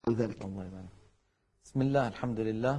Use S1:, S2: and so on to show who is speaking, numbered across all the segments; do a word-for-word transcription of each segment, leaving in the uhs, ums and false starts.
S1: عن ذلك.
S2: الله يبارك. بسم الله، الحمد لله.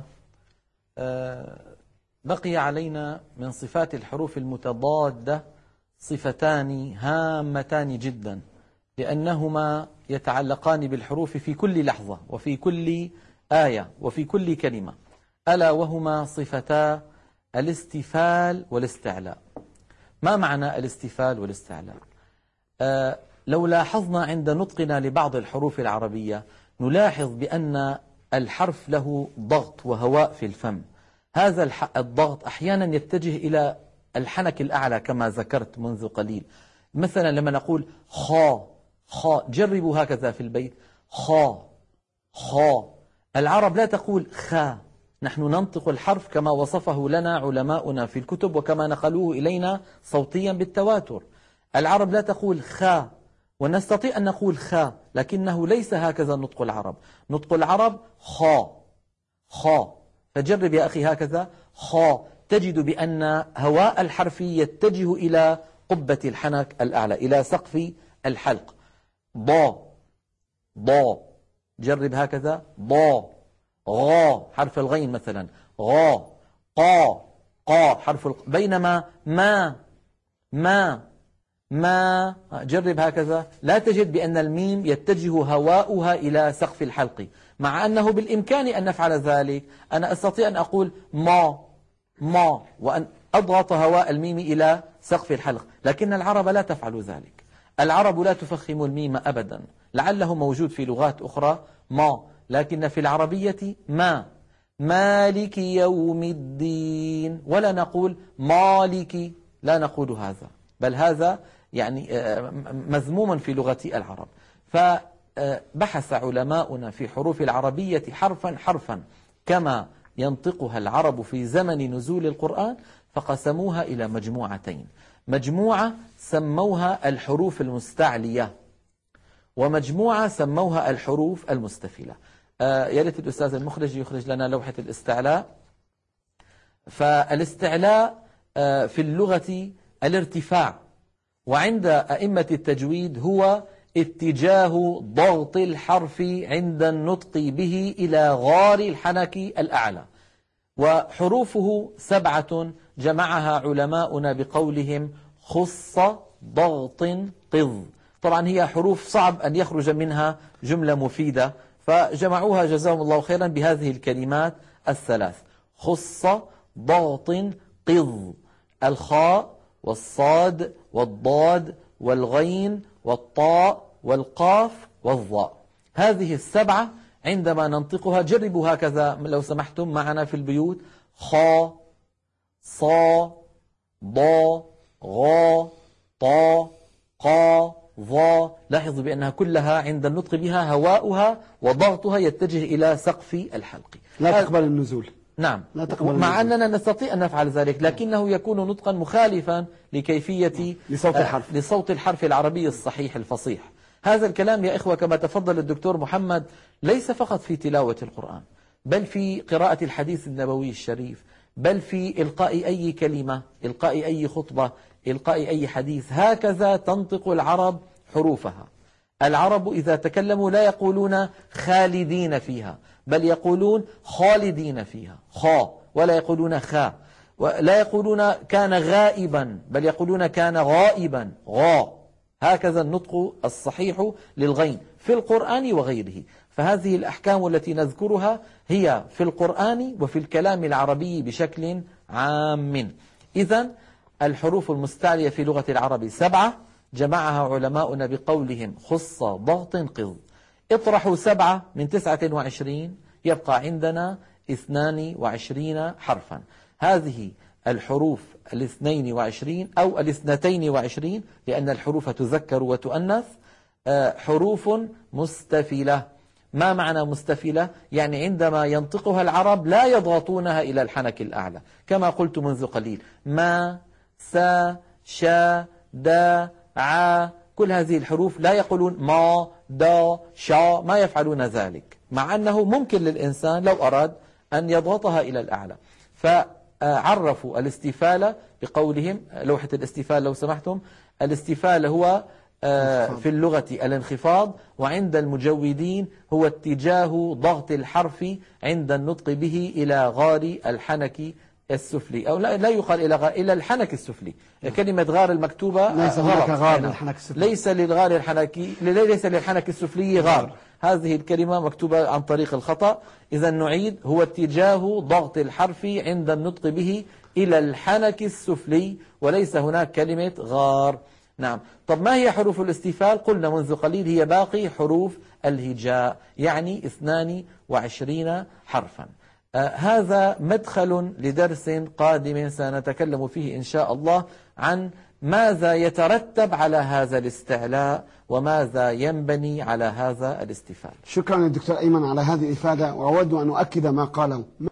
S2: آه بقي علينا من صفات الحروف المتضادة صفتان هامتان جدا، لأنهما يتعلقان بالحروف في كل لحظة وفي كل آية وفي كل كلمة، ألا وهما صفتا الاستفال والاستعلاء. ما معنى الاستفال والاستعلاء؟ آه لو لاحظنا عند نطقنا لبعض الحروف العربية نلاحظ بأن الحرف له ضغط وهواء في الفم. هذا الضغط أحيانا يتجه إلى الحنك الأعلى كما ذكرت منذ قليل. مثلا لما نقول خا خا، جربوا هكذا في البيت، خا خا. العرب لا تقول خا، نحن ننطق الحرف كما وصفه لنا علماؤنا في الكتب وكما نقلوه إلينا صوتيا بالتواتر. العرب لا تقول خا، ونستطيع أن نقول خا، لكنه ليس هكذا نطق العرب. نطق العرب خا خا. فجرب يا أخي هكذا خا، تجد بأن هواء الحرف يتجه إلى قبة الحنك الأعلى، إلى سقف الحلق. ضا ضا، جرب هكذا ضا. غا حرف الغين مثلا، غا. قا قا حرف الق... بينما ما ما ما، جرب هكذا، لا تجد بأن الميم يتجه هواؤها إلى سقف الحلق، مع أنه بالإمكان أن نفعل ذلك. أنا أستطيع أن أقول ما ما وأن أضغط هواء الميم إلى سقف الحلق، لكن العرب لا تفعل ذلك. العرب لا تفخم الميم أبدا، لعله موجود في لغات أخرى ما، لكن في العربية ما. مالك يوم الدين، ولا نقول مالك، لا نقول هذا، بل هذا يعني مذموما في لغة العرب. فبحث علماؤنا في حروف العربية حرفا حرفا كما ينطقها العرب في زمن نزول القرآن، فقسموها إلى مجموعتين. مجموعة سموها الحروف المستعلية، ومجموعة سموها الحروف المستفلة. آه يا ريت الأستاذ المخرج يخرج لنا لوحة الاستعلاء. فالاستعلاء آه في اللغة الارتفاع، وعند أئمة التجويد هو اتجاه ضغط الحرف عند النطق به إلى غار الحنك الأعلى. وحروفه سبعة جمعها علماؤنا بقولهم خص ضغط قض. طبعا هي حروف صعب أن يخرج منها جملة مفيدة، فجمعوها جزاهم الله خيرا بهذه الكلمات الثلاث: خص ضغط قض. الخاء والصاد والضاد والغين والطاء والقاف والظاء، هذه السبعة عندما ننطقها جربوا هكذا لو سمحتم معنا في البيوت: خا صا ضا غا طا قا ظا. لاحظوا بأنها كلها عند النطق بها هواؤها وضغطها يتجه إلى سقف الحلق،
S1: لا تقبل النزول.
S2: نعم،
S1: لا تقبل
S2: مع
S1: النزول.
S2: أننا نستطيع أن نفعل ذلك، لكنه يكون نطقا مخالفا لكيفية
S1: لصوت الحرف.
S2: لصوت الحرف العربي الصحيح الفصيح. هذا الكلام يا إخوة كما تفضل الدكتور محمد ليس فقط في تلاوة القرآن، بل في قراءة الحديث النبوي الشريف، بل في إلقاء أي كلمة، إلقاء أي خطبة، إلقاء أي حديث. هكذا تنطق العرب حروفها. العرب إذا تكلموا لا يقولون خالدين فيها، بل يقولون خالدين فيها خا، ولا يقولون خا. ولا يقولون كان غائبا، بل يقولون كان غائبا غا. هكذا النطق الصحيح للغين في القرآن وغيره. فهذه الأحكام التي نذكرها هي في القرآن وفي الكلام العربي بشكل عام. إذن الحروف المستعلية في لغة العرب سبعة جمعها علماؤنا بقولهم خص ضغط قض. اطرحوا سبعة من تسعة وعشرين يبقى عندنا اثنان وعشرين حرفا. هذه الحروف الاثنين وعشرين أو الاثنتين وعشرين، لأن الحروف تذكر وتؤنث، حروف مستفلة. ما معنى مستفلة؟ يعني عندما ينطقها العرب لا يضغطونها إلى الحنك الأعلى، كما قلت منذ قليل: ما سا شا دا ع. كل هذه الحروف لا يقولون ما دا شا، ما يفعلون ذلك، مع أنه ممكن للإنسان لو أراد أن يضغطها إلى الأعلى. فعرفوا الاستفالة بقولهم، لوحة الاستفالة لو سمحتم، الاستفالة هو في اللغة الانخفاض، وعند المجودين هو اتجاه ضغط الحرف عند النطق به إلى غار الحنك السفلي، أو لا, لا يقال إلى غار، إلى الحنك السفلي. كلمة غار المكتوبة
S1: ليس هناك غار للحنك السفلي،
S2: ليس للغار الحنكي، ليس للحنك السفلي غار، هذه الكلمة مكتوبة عن طريق الخطأ. إذا نعيد: هو اتجاه ضغط الحرف عند النطق به إلى الحنك السفلي، وليس هناك كلمة غار. نعم. طب ما هي حروف الاستفال؟ قلنا منذ قليل هي باقي حروف الهجاء، يعني اثنان وعشرين حرفا. آه هذا مدخل لدرس قادم سنتكلم فيه إن شاء الله عن ماذا يترتب على هذا الاستعلاء وماذا ينبني على هذا الاستفال.
S1: شكرا للدكتور أيمن على هذه الإفادة، وأود أن أؤكد ما قاله.